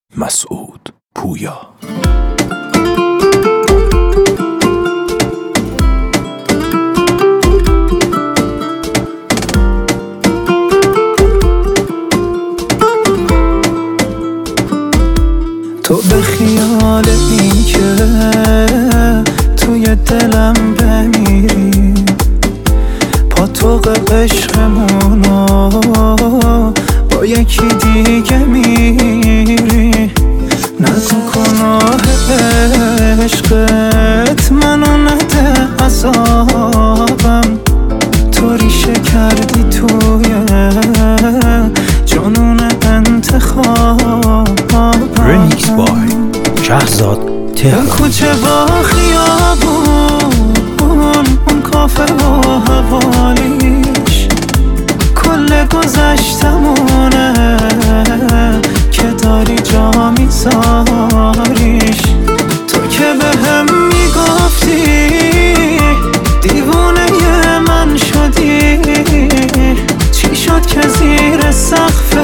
مسعود پویا. تو به خیال این که توی دلم بمیری، پا طوق عشقمونو با یکی دیگه میری. نگو گناه عشقت منو نده عذابم، تو ریشه کردی توی جنون انتخابم. رمیکس بای شهزاد تهران. اون کوچه با خیابون، اون کافه و حوالیش، کل گذشتمونه که داری جا میذاریش. تو که به هم میگفتی دیوونه من شدی، چی شد که زیر سقف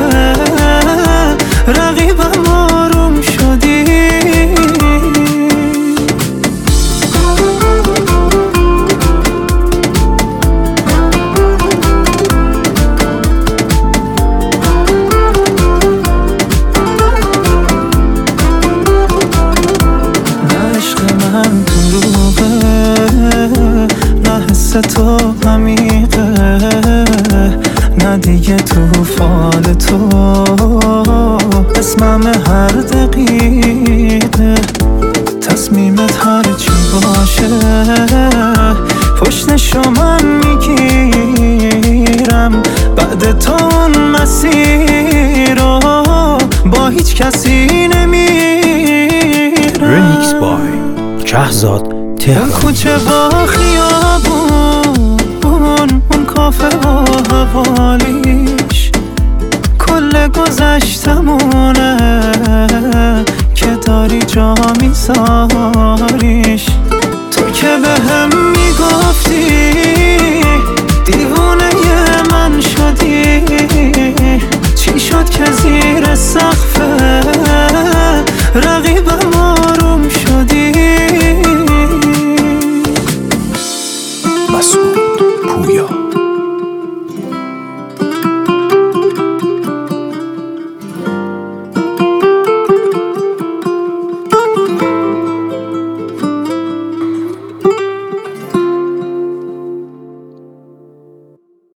رقیبم آروم شدی؟ تو عمیقه، نه دیگه توفان تو اسمم هر دقیقه. تصمیمت هر چی باشه پشتشو من میگیرم، بعد تو اون مسیر رو با هیچ کسی نمیرم. رمیکس بای شهزاد تهران. کوچه با خیابون، اون کافه و حوالیش، کل گذشتمونه که داری جا میذاریش. تو که به هم میگفتی